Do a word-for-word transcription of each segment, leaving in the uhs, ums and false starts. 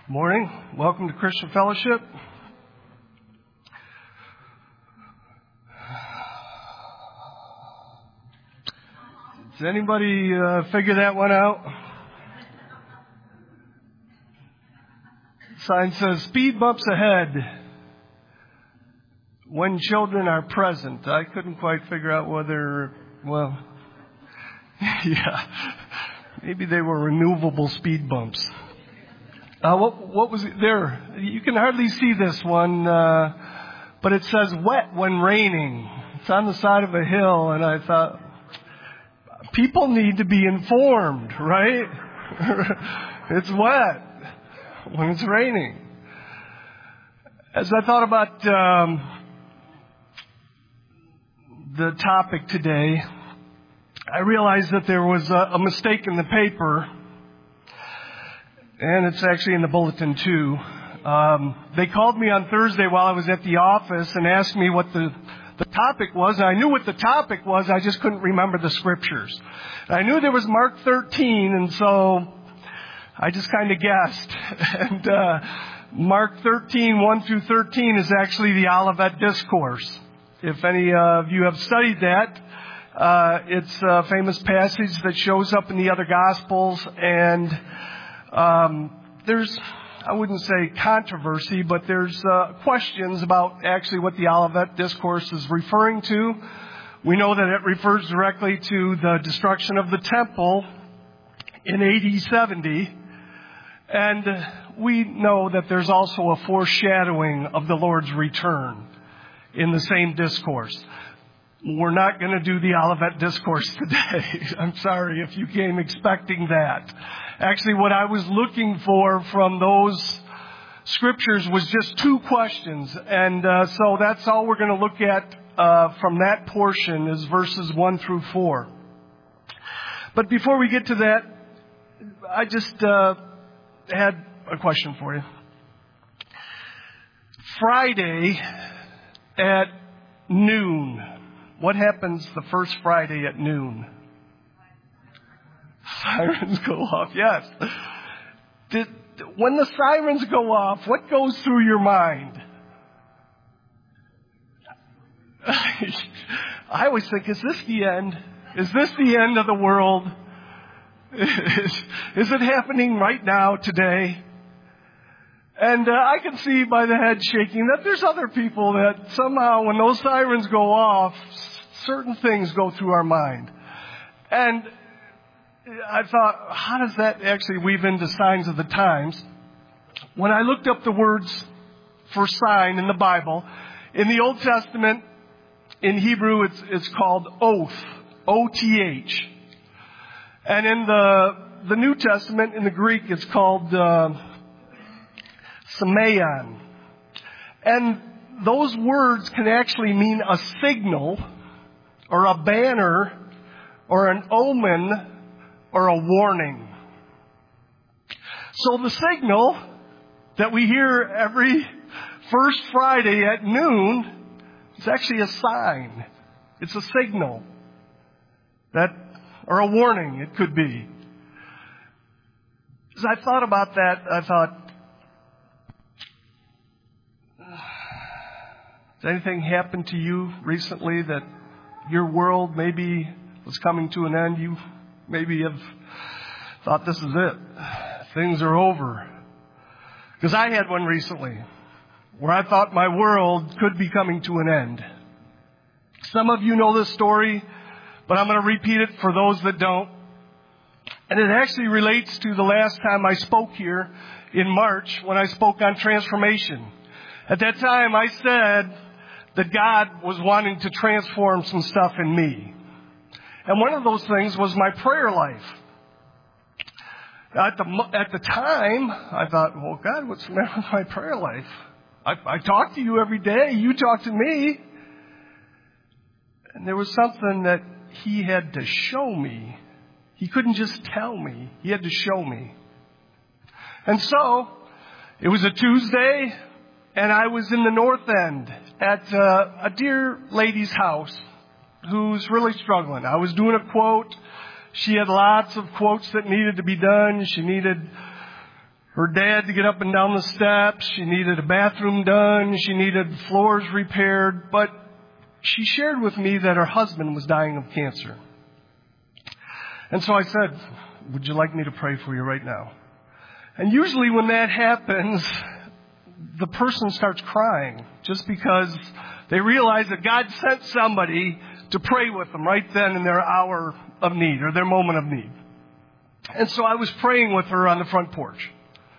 Morning. Welcome to Christian Fellowship. Does anybody uh, figure that one out? Sign says, speed bumps ahead when children are present. I couldn't quite figure out whether, well, yeah, maybe they were removable speed bumps. Uh, what, what was it there? You can hardly see this one, uh, but it says wet when raining. It's on the side of a hill, and I thought, people need to be informed, right? It's wet when it's raining. As I thought about um, the topic today, I realized that there was a, a mistake in the paper. And it's actually in the bulletin too. Um, they called me on Thursday while I was at the office and asked me what the, the topic was. And I knew what the topic was. I just couldn't remember the scriptures. And I knew there was Mark thirteen, and so I just kind of guessed. And uh, Mark thirteen, one through thirteen is actually the Olivet Discourse. If any of you have studied that, uh, it's a famous passage that shows up in the other Gospels, and Um, there's, I wouldn't say controversy, but there's uh, questions about actually what the Olivet Discourse is referring to. We know that it refers directly to the destruction of the temple in A D seventy. And we know that there's also a foreshadowing of the Lord's return in the same discourse. We're not going to do the Olivet Discourse today. I'm sorry if you came expecting that. Actually, what I was looking for from those scriptures was just two questions. And uh, so that's all we're going to look at uh, from that portion is verses one through four. But before we get to that, I just uh, had a question for you. Friday at noon. What happens the first Friday at noon? Sirens go off, yes. Did, when the sirens go off, what goes through your mind? I always think, is this the end? Is this the end of the world? Is, is it happening right now, today? And uh, I can see by the head shaking that there's other people that somehow when those sirens go off, certain things go through our mind. And I thought, how does that actually weave into signs of the times? When I looked up the words for sign in the Bible, in the Old Testament, in Hebrew, it's, it's called oath, O T H. And in the, the New Testament, in the Greek, it's called uh, semeion. And those words can actually mean a signal or a banner or an omen or a warning. So the signal that we hear every first Friday at noon is actually a sign. It's a signal that, or a warning it could be. As I thought about that, I thought, has anything happened to you recently that your world maybe was coming to an end? You maybe have thought this is it. Things are over. Because I had one recently where I thought my world could be coming to an end. Some of you know this story, but I'm going to repeat it for those that don't. And it actually relates to the last time I spoke here in March when I spoke on transformation. At that time, I said that God was wanting to transform some stuff in me. And one of those things was my prayer life. At the, at the time, I thought, well, God, what's the matter with my prayer life? I, I talk to you every day. You talk to me. And there was something that he had to show me. He couldn't just tell me. He had to show me. And so, it was a Tuesday, and I was in the North End at uh, a dear lady's house who's really struggling. I was doing a quote. She had lots of quotes that needed to be done. She needed her dad to get up and down the steps. She needed a bathroom done. She needed floors repaired. But she shared with me that her husband was dying of cancer. And so I said, would you like me to pray for you right now? And usually when that happens, the person starts crying just because they realize that God sent somebody to pray with them right then in their hour of need or their moment of need. And so I was praying with her on the front porch.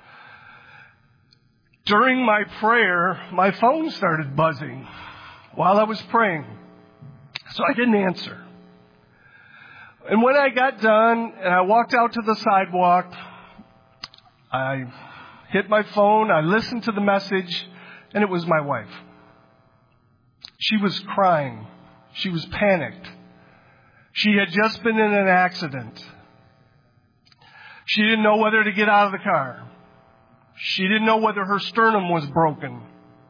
During my prayer, my phone started buzzing while I was praying. So I didn't answer. And when I got done and I walked out to the sidewalk, I hit my phone, I listened to the message, and it was my wife. She was crying. She was panicked. She had just been in an accident. She didn't know whether to get out of the car. She didn't know whether her sternum was broken.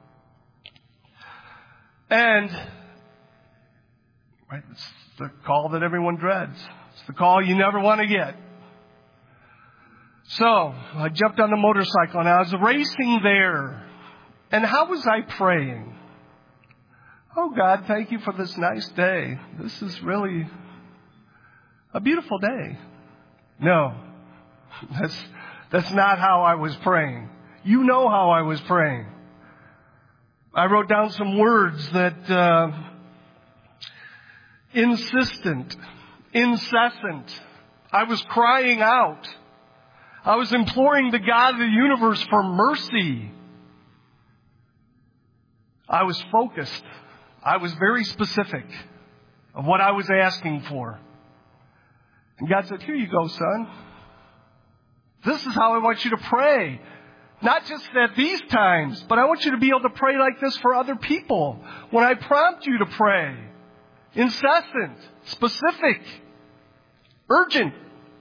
And right, it's the call that everyone dreads. It's the call you never want to get. So I jumped on the motorcycle and I was racing there. And how was I praying? Oh, God, thank you for this nice day. This is really a beautiful day. No, that's, that's not how I was praying. You know how I was praying. I wrote down some words that, uh, insistent, incessant. I was crying out. I was imploring the God of the universe for mercy. I was focused. I was very specific of what I was asking for. And God said, here you go, son. This is how I want you to pray. Not just at these times, but I want you to be able to pray like this for other people. When I prompt you to pray. Incessant, specific, urgent.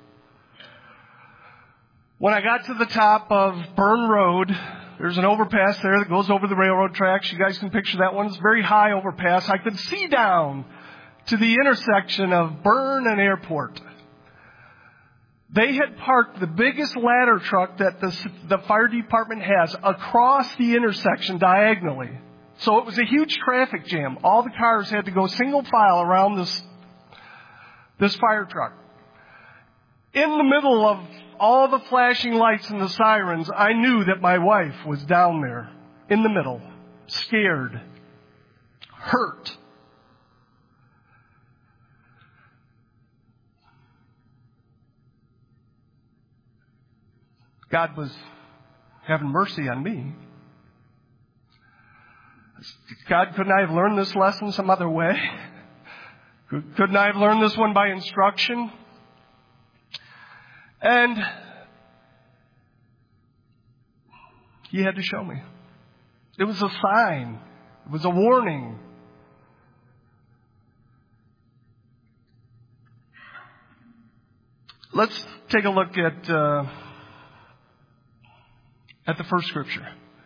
When I got to the top of Burn Road, there's an overpass there that goes over the railroad tracks. You guys can picture that one. It's a very high overpass. I could see down to the intersection of Burn and Airport. They had parked the biggest ladder truck that the, the fire department has across the intersection diagonally. So it was a huge traffic jam. All the cars had to go single file around this, this fire truck. In the middle of all the flashing lights and the sirens, I knew that my wife was down there in the middle, scared, hurt. God was having mercy on me. God, couldn't I have learned this lesson some other way? Couldn't I have learned this one by instruction? And He had to show me. It was a sign. It was a warning. Let's take a look at uh, at the first scripture.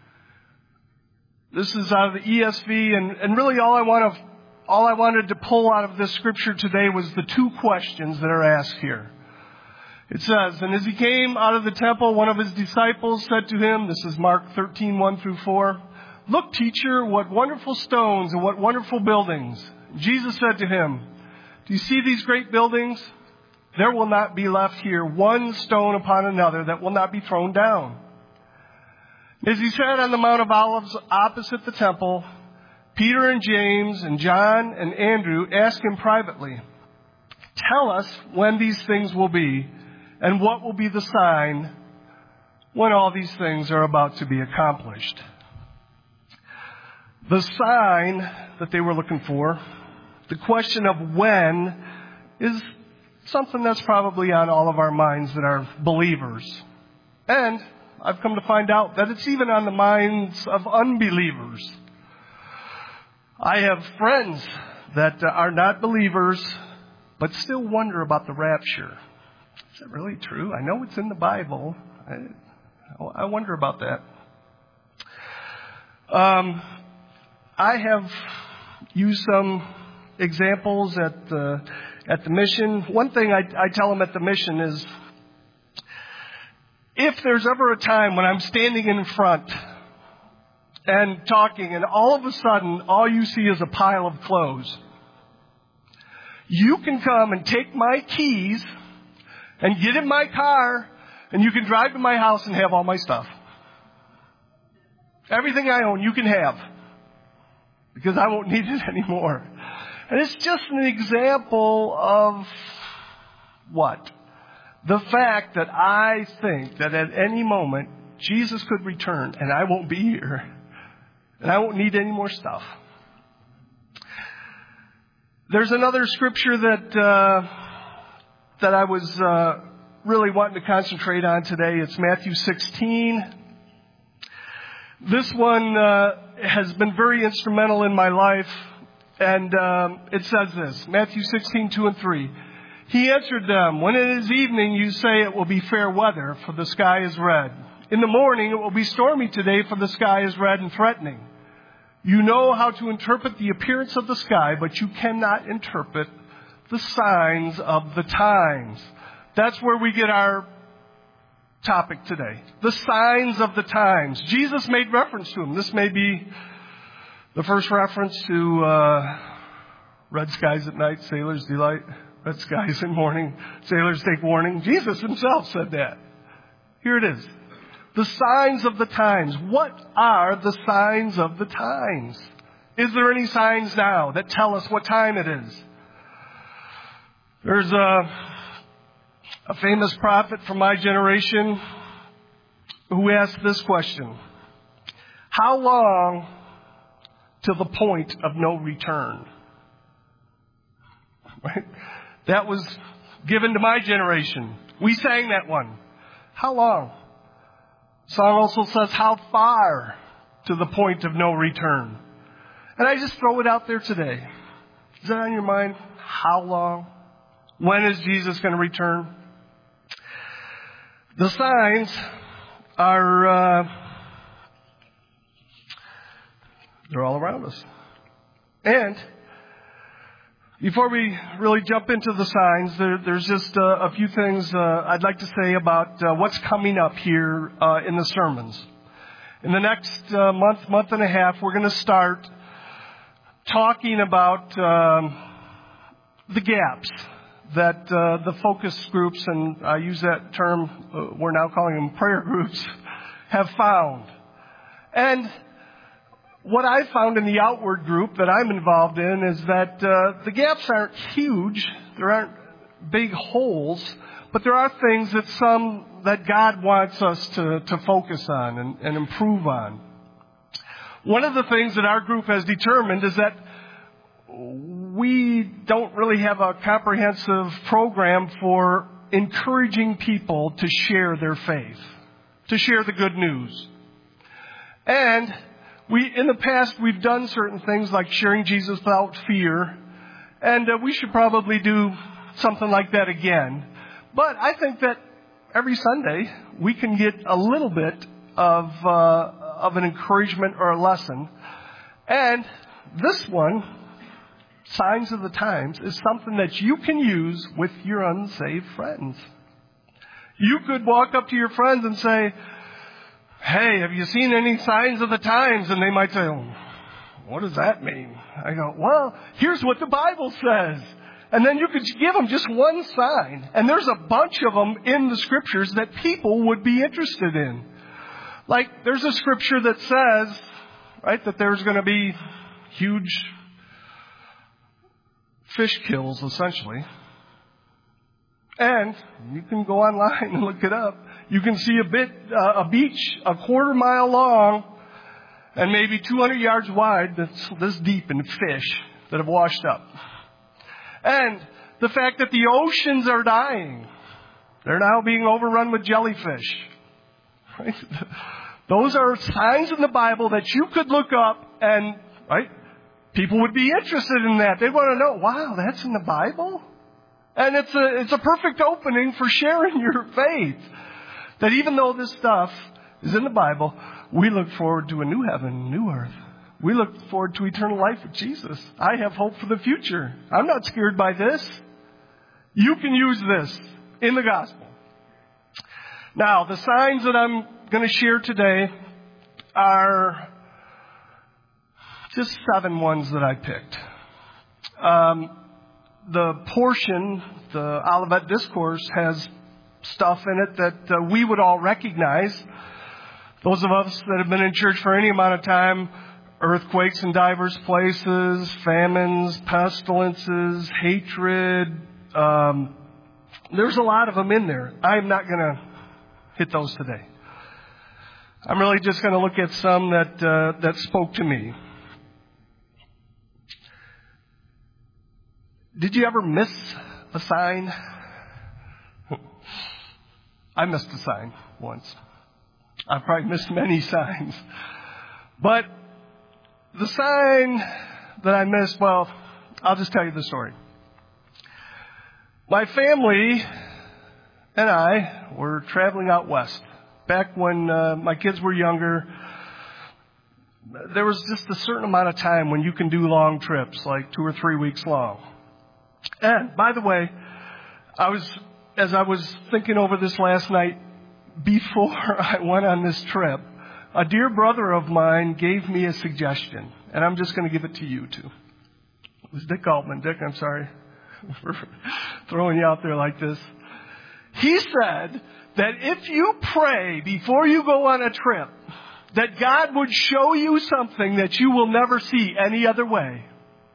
This is out of the E S V, and, and really all I want to, all I wanted to pull out of this scripture today was the two questions that are asked here. It says, and as he came out of the temple, one of his disciples said to him, this is Mark thirteen, one through four, look, teacher, what wonderful stones and what wonderful buildings. Jesus said to him, do you see these great buildings? There will not be left here one stone upon another that will not be thrown down. As he sat on the Mount of Olives opposite the temple, Peter and James and John and Andrew asked him privately, tell us when these things will be and what will be the sign when all these things are about to be accomplished. The sign that they were looking for, the question of when, is something that's probably on all of our minds that are believers. And I've come to find out that it's even on the minds of unbelievers. I have friends that are not believers, but still wonder about the rapture. Is that really true? I know it's in the Bible. I, I wonder about that. Um, I have used some examples at the, at the mission. One thing I, I tell them at the mission is, if there's ever a time when I'm standing in front and talking and all of a sudden all you see is a pile of clothes, you can come and take my keys and get in my car and you can drive to my house and have all my stuff. Everything I own you can have because I won't need it anymore. And it's just an example of what? The fact that I think that at any moment Jesus could return and I won't be here. And I won't need any more stuff. There's another scripture that uh, that I was uh, really wanting to concentrate on today. It's Matthew sixteen. This one uh, has been very instrumental in my life. And um, it says this, Matthew sixteen, two and three. He answered them, when it is evening, you say it will be fair weather, for the sky is red. In the morning, it will be stormy today, for the sky is red and threatening. You know how to interpret the appearance of the sky, but you cannot interpret the signs of the times. That's where we get our topic today. The signs of the times. Jesus made reference to them. This may be the first reference to uh, red skies at night, sailors delight. Red skies in morning, sailors take warning. Jesus himself said that. Here it is. The signs of the times. What are the signs of the times? Is there any signs now that tell us what time it is? There's a, a famous prophet from my generation who asked this question. How long till the point of no return? Right? That was given to my generation. We sang that one. How long? The song also says, how far to the point of no return? And I just throw it out there today. Is that on your mind? How long? When is Jesus going to return? The signs are, uh, they're all around us. And before we really jump into the signs, there, there's just uh, a few things uh, I'd like to say about uh, what's coming up here uh, in the sermons. In the next uh, month, month and a half, we're going to start talking about um, the gaps that uh, the focus groups, and I use that term, uh, we're now calling them prayer groups, have found. And what I found in the outward group that I'm involved in is that uh, the gaps aren't huge. There aren't big holes. But there are things that some that God wants us to, to focus on and, and improve on. One of the things that our group has determined is that we don't really have a comprehensive program for encouraging people to share their faith, to share the good news. And We, in the past, we've done certain things like sharing Jesus without fear, and uh, we should probably do something like that again. But I think that every Sunday we can get a little bit of uh, of an encouragement or a lesson. And this one, Signs of the Times, is something that you can use with your unsaved friends. You could walk up to your friends and say, hey, have you seen any signs of the times? And they might say, oh, what does that mean? I go, well, here's what the Bible says. And then you could give them just one sign. And there's a bunch of them in the scriptures that people would be interested in. Like, there's a scripture that says, right, that there's going to be huge fish kills, essentially. And you can go online and look it up. You can see a bit, uh, a beach a quarter mile long and maybe two hundred yards wide that's this deep in fish that have washed up. And the fact that the oceans are dying. They're now being overrun with jellyfish. Right? Those are signs in the Bible that you could look up and, right, people would be interested in that. They'd want to know, wow, that's in the Bible? And it's a, it's a perfect opening for sharing your faith. That even though this stuff is in the Bible, we look forward to a new heaven, new earth. We look forward to eternal life with Jesus. I have hope for the future. I'm not scared by this. You can use this in the gospel. Now, the signs that I'm going to share today are just seven ones that I picked. Um, the portion, the Olivet Discourse, has stuff in it that uh, we would all recognize. Those of us that have been in church for any amount of time, earthquakes in diverse places, famines, pestilences, hatred. Um, there's a lot of them in there. I'm not going to hit those today. I'm really just going to look at some that uh, that spoke to me. Did you ever miss a sign? I missed a sign once. I've probably missed many signs. But the sign that I missed, well, I'll just tell you the story. My family and I were traveling out west. Back when uh, my kids were younger, there was just a certain amount of time when you can do long trips, like two or three weeks long. And, by the way, I was, as I was thinking over this last night, before I went on this trip, a dear brother of mine gave me a suggestion, and I'm just going to give it to you, too. It was Dick Altman. Dick, I'm sorry for throwing you out there like this. He said that if you pray before you go on a trip, that God would show you something that you will never see any other way.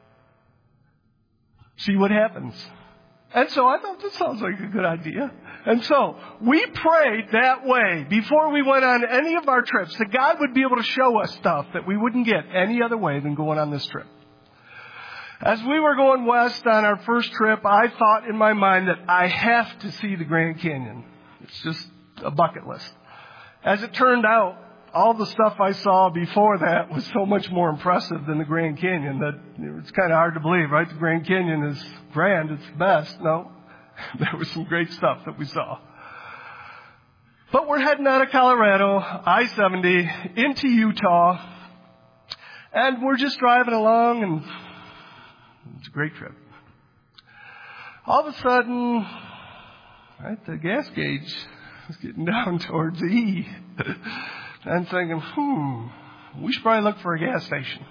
See what happens. And so I thought this sounds like a good idea. And so we prayed that way before we went on any of our trips, that God would be able to show us stuff that we wouldn't get any other way than going on this trip. As we were going west on our first trip, I thought in my mind that I have to see the Grand Canyon. It's just a bucket list. As it turned out, all the stuff I saw before that was so much more impressive than the Grand Canyon that it's kind of hard to believe, right? The Grand Canyon is grand, it's the best. No, there was some great stuff that we saw. But we're heading out of Colorado, I seventy, into Utah, and we're just driving along, and it's a great trip. All of a sudden, right, the gas gauge is getting down towards E. I'm thinking, hmm, we should probably look for a gas station.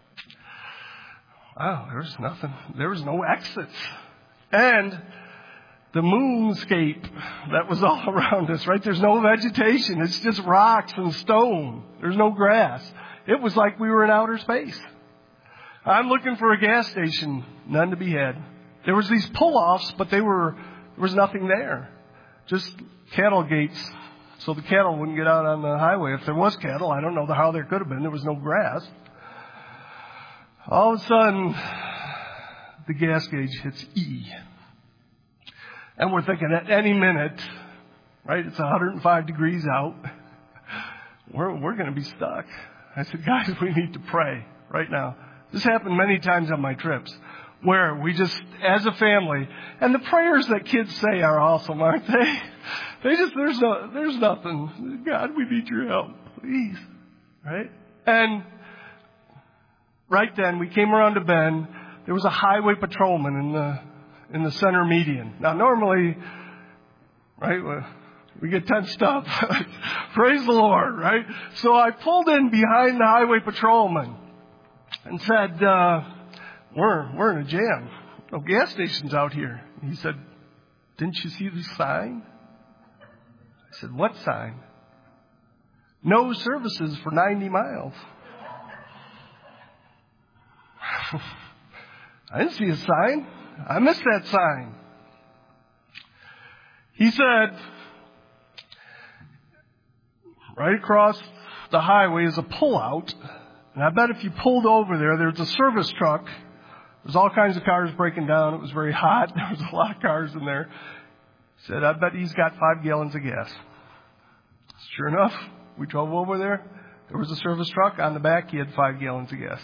Wow, there's nothing. There was no exits. And the moonscape that was all around us, right? There's no vegetation. It's just rocks and stone. There's no grass. It was like we were in outer space. I'm looking for a gas station. None to be had. There was these pull-offs, but they were, there was nothing there. Just cattle gates. So the cattle wouldn't get out on the highway. If there was cattle, I don't know how there could have been. There was no grass. All of a sudden, the gas gauge hits E. And we're thinking at any minute, right, it's one hundred five degrees out. We're, we're going to be stuck. I said, guys, we need to pray right now. This happened many times on my trips where we just, as a family, and the prayers that kids say are awesome, aren't they? They just, there's no, there's nothing. God, we need your help, please. Right? And right then, we came around to bend. There was a highway patrolman in the, in the center median. Now, normally, right, we get tensed up. Praise the Lord, right? So I pulled in behind the highway patrolman and said, uh, we're, we're in a jam. No gas stations out here. And he said, didn't you see the sign? I said, what sign? No services for ninety miles. I didn't see a sign. I missed that sign. He said, right across the highway is a pullout. And I bet if you pulled over there, there's a service truck. There's all kinds of cars breaking down. It was very hot. There was a lot of cars in there. He said, I bet he's got five gallons of gas. Sure enough, we drove over there. There was a service truck. On the back, he had five gallons of gas.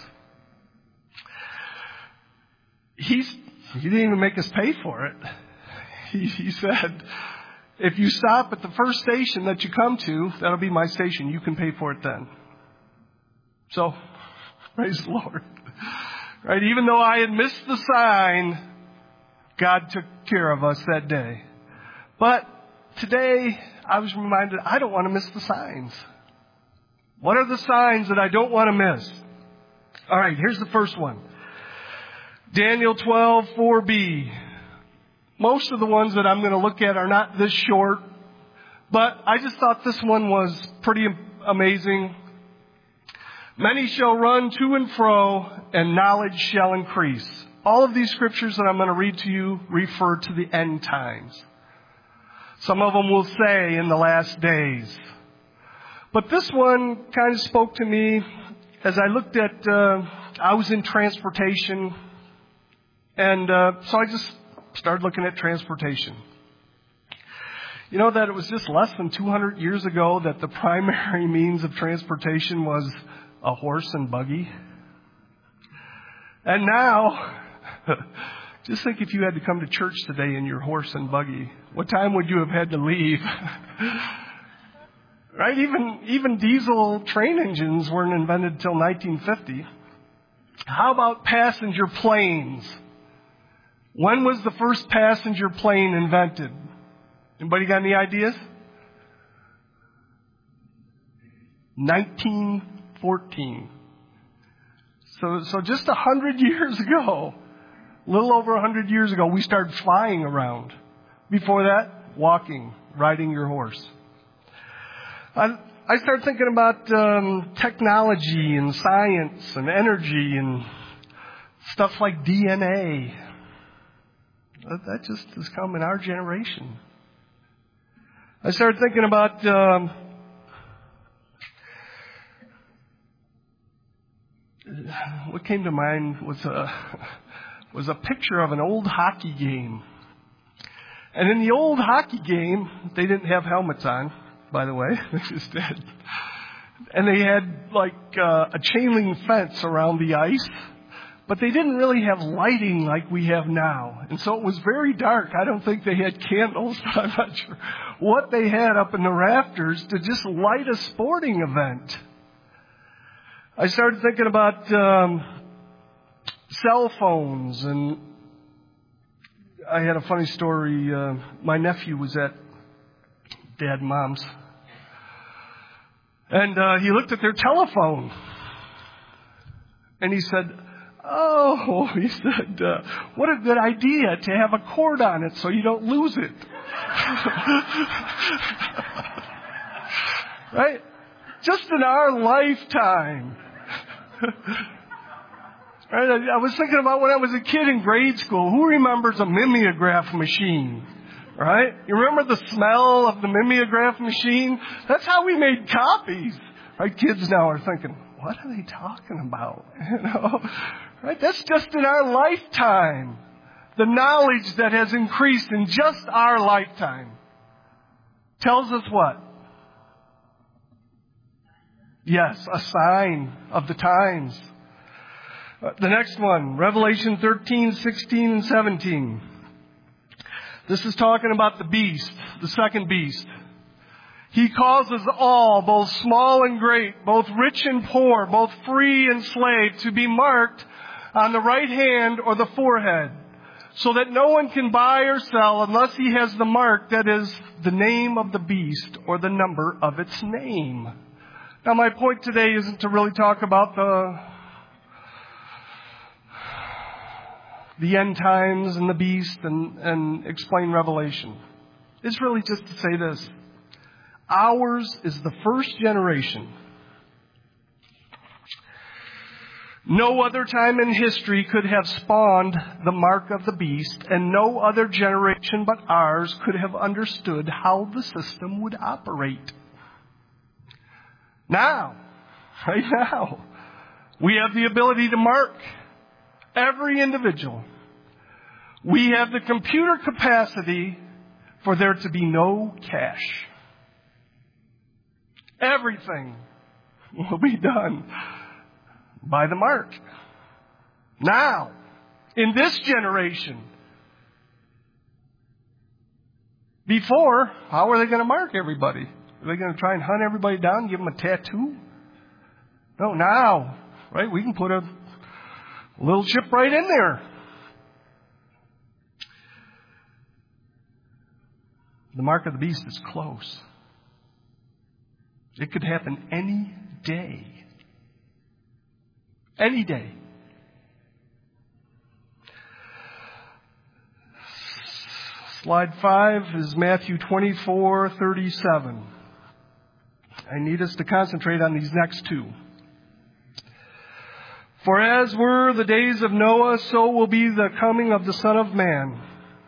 He's, he didn't even make us pay for it. He, he said, if you stop at the first station that you come to, that'll be my station. You can pay for it then. So, praise the Lord. Right? Even though I had missed the sign, God took care of us that day. But today I was reminded I don't want to miss the signs. What are the signs that I don't want to miss? All right, here's the first one. Daniel twelve, four b. Most of the ones that I'm going to look at are not this short, but I just thought this one was pretty amazing. Many shall run to and fro, and knowledge shall increase. All of these scriptures that I'm going to read to you refer to the end times. Some of them will say in the last days. But this one kind of spoke to me as I looked at, uh, I was in transportation, and uh, so I just started looking at transportation. You know that it was just less than two hundred years ago that the primary means of transportation was a horse and buggy. And now, just think if you had to come to church today in your horse and buggy, what time would you have had to leave? Right? Even, even diesel train engines weren't invented until nineteen fifty. How about passenger planes? When was the first passenger plane invented? Anybody got any ideas? nineteen fourteen. So, so just a hundred years ago, a little over a hundred years ago, we started flying around. Before that, walking, riding your horse. I, I started thinking about um, technology and science and energy and stuff like D N A. That, that just has come in our generation. I started thinking about um, what came to mind was a was a picture of an old hockey game. And in the old hockey game, they didn't have helmets on, by the way. They just did. And they had like uh, a chain link fence around the ice. But they didn't really have lighting like we have now. And so it was very dark. I don't think they had candles. I'm not sure what they had up in the rafters to just light a sporting event. I started thinking about um, cell phones. And I had a funny story. Uh, my nephew was at Dad and Mom's. And uh, he looked at their telephone. And he said, oh, he said, uh, what a good idea to have a cord on it so you don't lose it. Right? Just in our lifetime. Right? I, I was thinking about when I was a kid in grade school. Who remembers a mimeograph machine? Right? You remember the smell of the mimeograph machine? That's how we made copies. Right? Kids now are thinking, what are they talking about? You know? Right? That's just in our lifetime. The knowledge that has increased in just our lifetime tells us what? Yes, a sign of the times. Uh, the next one, Revelation thirteen, sixteen, and seventeen. This is talking about the beast, the second beast. He causes all, both small and great, both rich and poor, both free and slave, to be marked on the right hand or the forehead, so that no one can buy or sell unless he has the mark that is the name of the beast or the number of its name. Now, my point today isn't to really talk about the the end times and the beast and, and explain Revelation. It's really just to say this. Ours is the first generation. No other time in history could have spawned the mark of the beast, and no other generation but ours could have understood how the system would operate. Now, right now, we have the ability to mark every individual. We have the computer capacity for there to be no cache. Everything will be done by the mark. Now, in this generation. Before, how are they going to mark everybody? Are they going to try and hunt everybody down and give them a tattoo? No, now, right, we can put a little chip right in there. The mark of the beast is close. It could happen any day. Any day. Slide five is Matthew twenty-four thirty-seven. I need us to concentrate on these next two. For as were the days of Noah, so will be the coming of the Son of Man.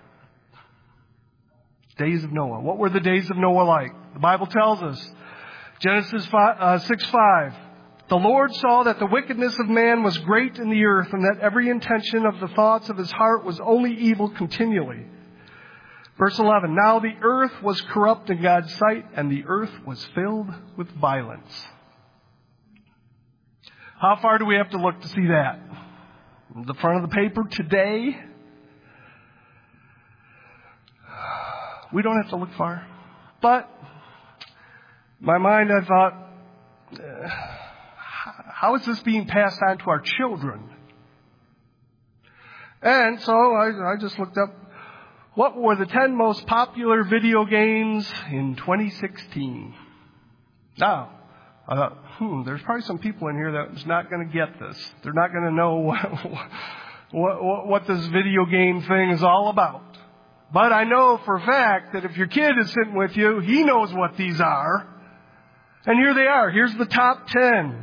Days of Noah. What were the days of Noah like? The Bible tells us. Genesis six five. The Lord saw that the wickedness of man was great in the earth, and that every intention of the thoughts of his heart was only evil continually. Verse eleven. Now the earth was corrupt in God's sight, and the earth was filled with violence. How far do we have to look to see that? The front of the paper today. We don't have to look far. But in my mind, I thought, uh, how is this being passed on to our children? And so I, I just looked up, what were the ten most popular video games in twenty sixteen? Now, I thought, hmm, there's probably some people in here that's not going to get this. They're not going to know what, what, what this video game thing is all about. But I know for a fact that if your kid is sitting with you, he knows what these are. And here they are. Here's the top ten.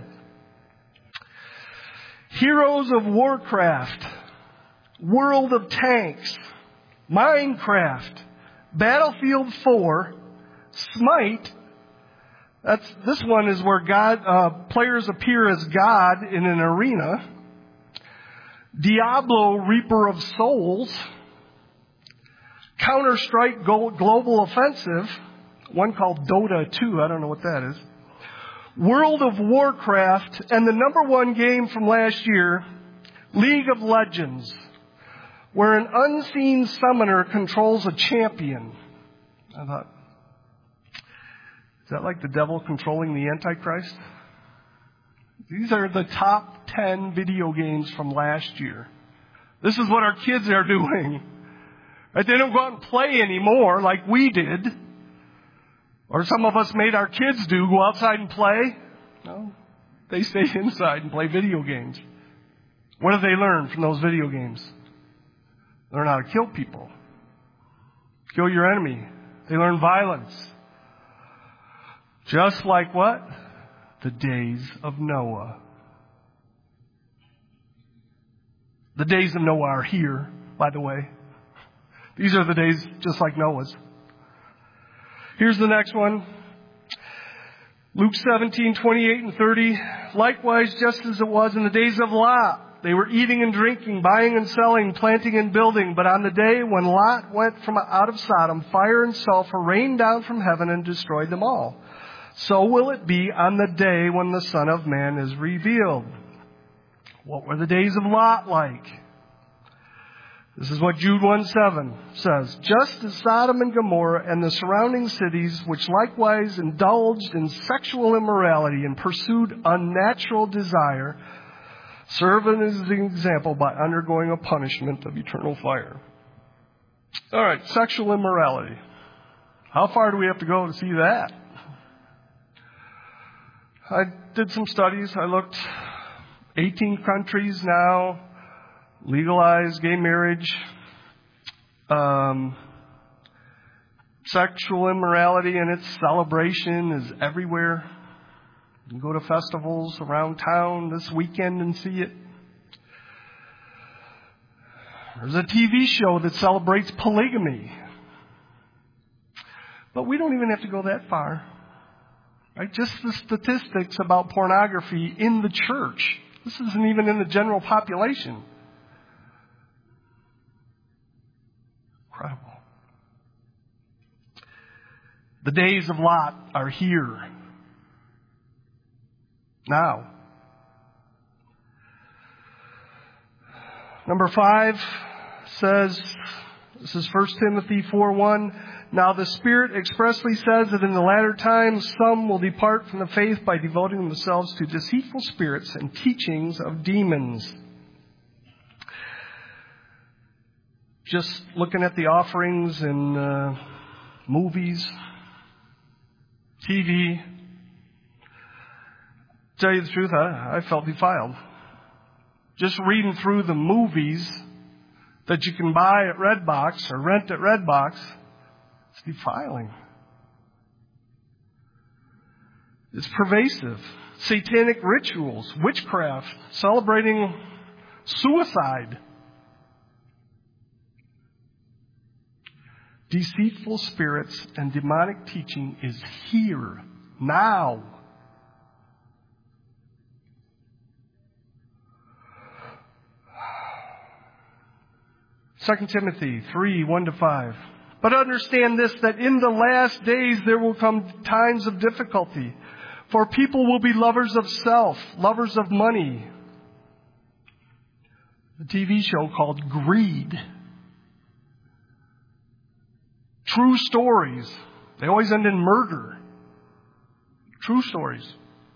Heroes of Warcraft, World of Tanks, Minecraft, Battlefield four, Smite. That's, this one is where God, uh, players appear as God in an arena. Diablo, Reaper of Souls. Counter-Strike Global Offensive. One called Dota two. I don't know what that is. World of Warcraft. And the number one game from last year, League of Legends, where an unseen summoner controls a champion. I thought, is that like the devil controlling the Antichrist? These are the top ten video games from last year. This is what our kids are doing. Right? They don't go out and play anymore like we did. Or some of us made our kids do, go outside and play. No, they stay inside and play video games. What do they learn from those video games? Learn how to kill people. Kill your enemy. They learn violence. Just like what? The days of Noah. The days of Noah are here, by the way. These are the days just like Noah's. Here's the next one. Luke seventeen, twenty-eight and thirty. Likewise, just as it was in the days of Lot, they were eating and drinking, buying and selling, planting and building. But on the day when Lot went from out of Sodom, fire and sulfur rained down from heaven and destroyed them all. So will it be on the day when the Son of Man is revealed. What were the days of Lot like? This is what Jude one seven says. Just as Sodom and Gomorrah and the surrounding cities, which likewise indulged in sexual immorality and pursued unnatural desire, serve as an example by undergoing a punishment of eternal fire. All right, sexual immorality. How far do we have to go to see that? I did some studies. I looked eighteen countries now. Legalized gay marriage, um, sexual immorality and its celebration is everywhere. You can go to festivals around town this weekend and see it. There's a T V show that celebrates polygamy. But we don't even have to go that far. Right? Just the statistics about pornography in the church. This isn't even in the general population. Incredible. The days of Lot are here. Now. Number five says, this is First Timothy four one, now the Spirit expressly says that in the latter times some will depart from the faith by devoting themselves to deceitful spirits and teachings of demons. Just looking at the offerings in uh, movies, T V. To tell you the truth, I, I felt defiled. Just reading through the movies that you can buy at Redbox or rent at Redbox, it's defiling. It's pervasive. Satanic rituals, witchcraft, celebrating suicide. Deceitful spirits and demonic teaching is here, now. Second Timothy three, one to five. But understand this, that in the last days there will come times of difficulty. For people will be lovers of self, lovers of money. A T V show called Greed. True stories. They always end in murder. True stories.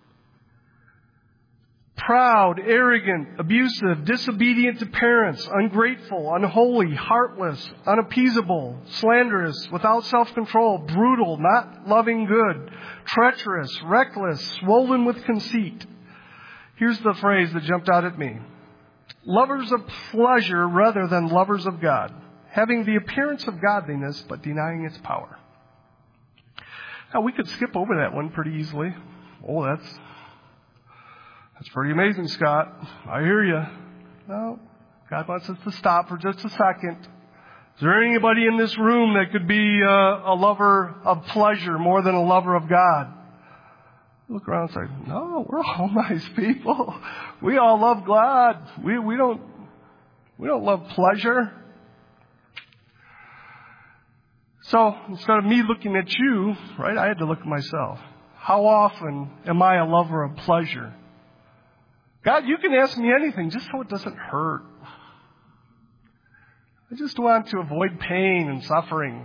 Proud, arrogant, abusive, disobedient to parents, ungrateful, unholy, heartless, unappeasable, slanderous, without self-control, brutal, not loving good, treacherous, reckless, swollen with conceit. Here's the phrase that jumped out at me. Lovers of pleasure rather than lovers of God, having the appearance of godliness but denying its power. Now, we could skip over that one pretty easily. Oh, that's... That's pretty amazing, Scott. I hear you. No, God wants us to stop for just a second. Is there anybody in this room that could be uh, a lover of pleasure more than a lover of God? Look around and say, no, we're all nice people. We all love God. We we don't we don't love pleasure. So instead of me looking at you, right, I had to look at myself. How often am I a lover of pleasure? God, you can ask me anything just so it doesn't hurt. I just want to avoid pain and suffering.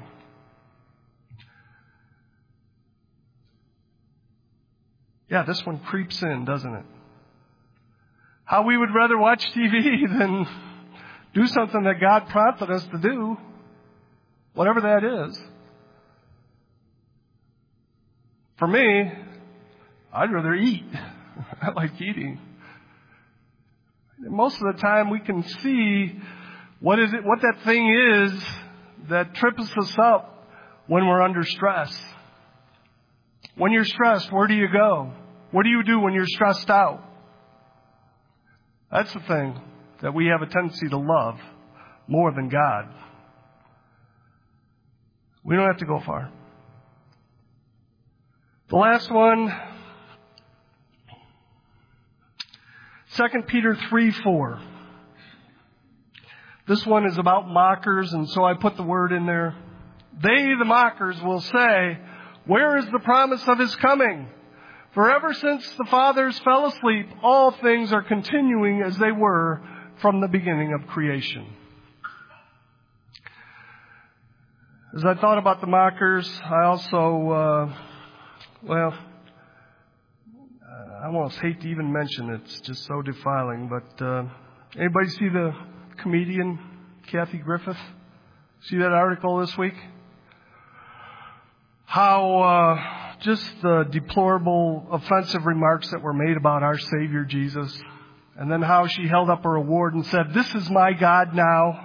Yeah, this one creeps in, doesn't it? How we would rather watch T V than do something that God prompted us to do, whatever that is. For me, I'd rather eat. I like eating. Most of the time we can see what is it, what that thing is that trips us up when we're under stress. When you're stressed, where do you go? What do you do when you're stressed out? That's the thing that we have a tendency to love more than God. We don't have to go far. The last one, Second Peter three, four. This one is about mockers, and so I put the word in there. They, the mockers, will say, where is the promise of his coming? For ever since the fathers fell asleep, all things are continuing as they were from the beginning of creation. As I thought about the mockers, I also, uh, well, I almost hate to even mention it. It's just so defiling. But uh, anybody see the comedian Kathy Griffith? See that article this week? How uh, just the deplorable, offensive remarks that were made about our Savior Jesus. And then how she held up her award and said, this is my God now.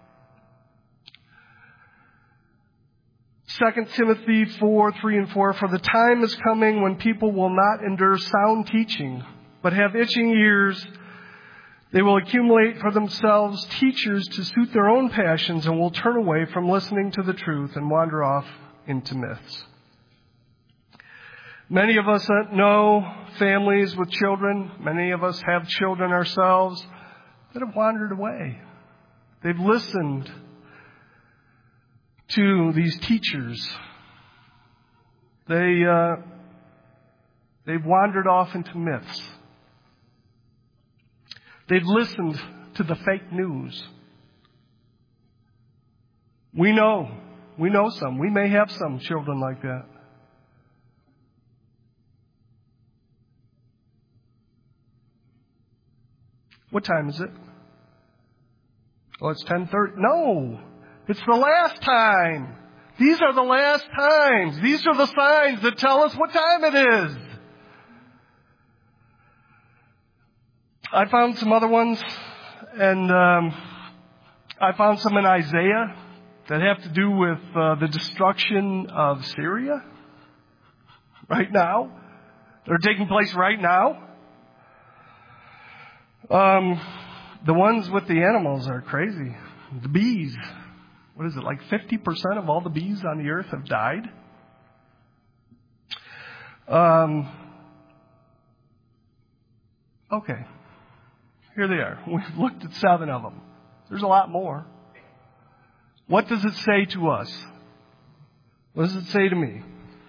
Second Timothy four, three and four, for the time is coming when people will not endure sound teaching, but have itching ears. They will accumulate for themselves teachers to suit their own passions and will turn away from listening to the truth and wander off into myths. Many of us know families with children. Many of us have children ourselves that have wandered away. They've listened to these teachers. They, uh, they've wandered off into myths. They've listened to the fake news. We know, we know some. We may have some children like that. What time is it? Oh, it's ten thirty. No! It's the last time. These are the last times. These are the signs that tell us what time it is. I found some other ones, and um, I found some in Isaiah that have to do with uh, the destruction of Syria right now. They're taking place right now. Um, the ones with the animals are crazy. The bees. What is it, like fifty percent of all the bees on the earth have died? Um, okay. Here they are. We've looked at seven of them. There's a lot more. What does it say to us? What does it say to me?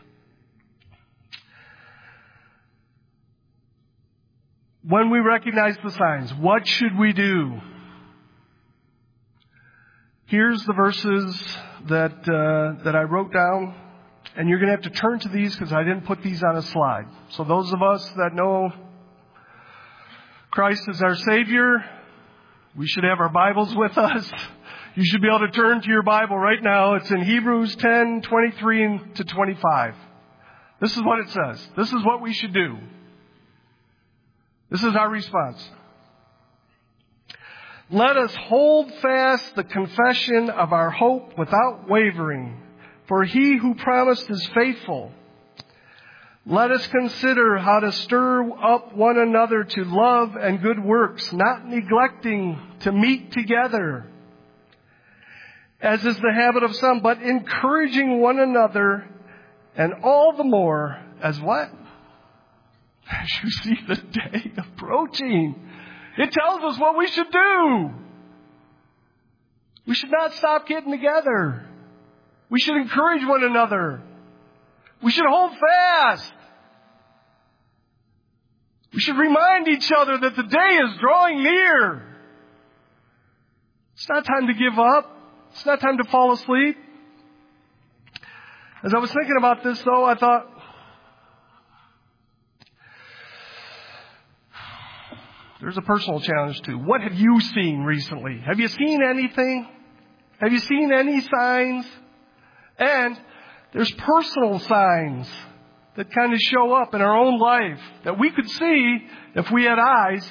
When we recognize the signs, what should we do? Here's the verses that uh, that I wrote down, and you're going to have to turn to these because I didn't put these on a slide. So those of us that know Christ is our Savior, we should have our Bibles with us. You should be able to turn to your Bible right now. It's in Hebrews ten, twenty-three to twenty-five. This is what it says. This is what we should do. This is our response. Let us hold fast the confession of our hope without wavering, for he who promised is faithful. Let us consider how to stir up one another to love and good works, not neglecting to meet together, as is the habit of some, but encouraging one another, and all the more as what? As you see the day approaching. It tells us what we should do. We should not stop getting together. We should encourage one another. We should hold fast. We should remind each other that the day is drawing near. It's not time to give up. It's not time to fall asleep. As I was thinking about this, though, I thought, there's a personal challenge too. What have you seen recently? Have you seen anything? Have you seen any signs? And there's personal signs that kind of show up in our own life that we could see if we had eyes.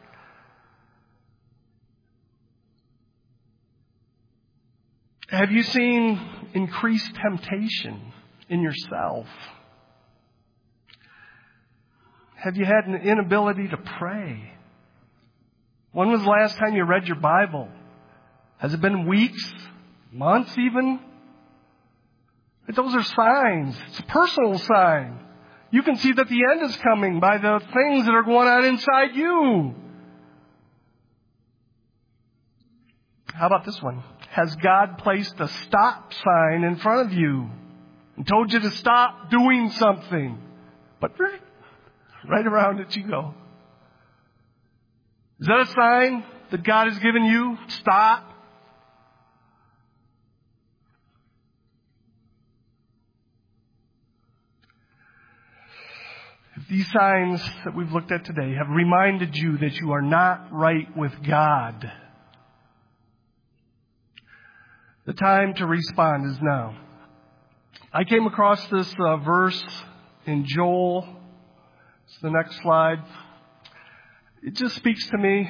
Have you seen increased temptation in yourself? Have you had an inability to pray? When was the last time you read your Bible? Has it been weeks? Months even? Those are signs. It's a personal sign. You can see that the end is coming by the things that are going on inside you. How about this one? Has God placed a stop sign in front of you and told you to stop doing something? But right around it you go. Is that a sign that God has given you? Stop. If these signs that we've looked at today have reminded you that you are not right with God, the time to respond is now. I came across this uh, verse in Joel. It's the next slide. It just speaks to me.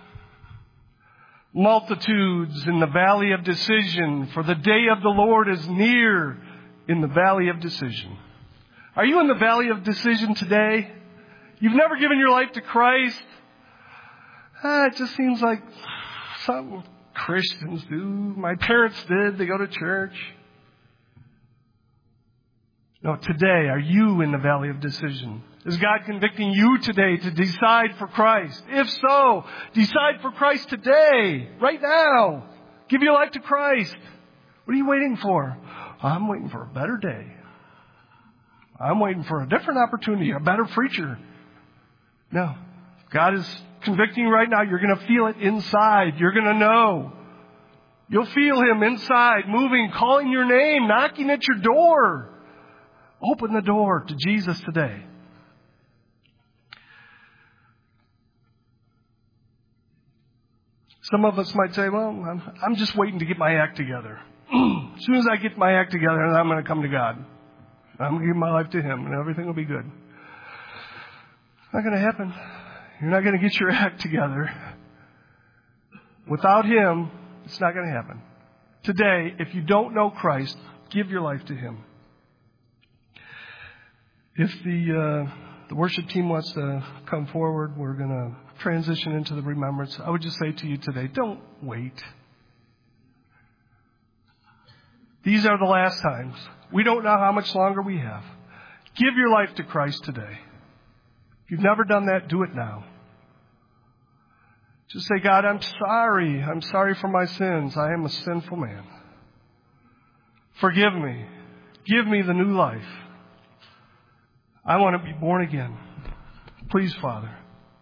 Multitudes in the valley of decision, for the day of the Lord is near in the valley of decision. Are you in the valley of decision today? You've never given your life to Christ? Ah, it just seems like something Christians do. My parents did. They go to church. No, today, are you in the valley of decision? Is God convicting you today to decide for Christ? If so, decide for Christ today, right now. Give your life to Christ. What are you waiting for? I'm waiting for a better day. I'm waiting for a different opportunity, a better preacher. No. God is convicting right now. You're going to feel it inside. You're going to know. You'll feel Him inside, moving, calling your name, knocking at your door. Open the door to Jesus today. Some of us might say, well, I'm, I'm just waiting to get my act together. as soon as I get my act together, I'm going to come to God. I'm going to give my life to Him, and everything will be good. It's not going to happen. You're not going to get your act together. Without Him, it's not going to happen. Today, if you don't know Christ, give your life to Him. If the uh, the worship team wants to come forward, we're going to transition into the remembrance. I would just say to you today, don't wait. These are the last times. We don't know how much longer we have. Give your life to Christ today. If you've never done that, do it now. Just say, God, I'm sorry. I'm sorry for my sins. I am a sinful man. Forgive me. Give me the new life. I want to be born again. Please, Father,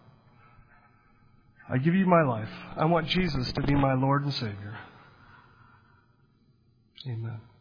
I give you my life. I want Jesus to be my Lord and Savior. Amen.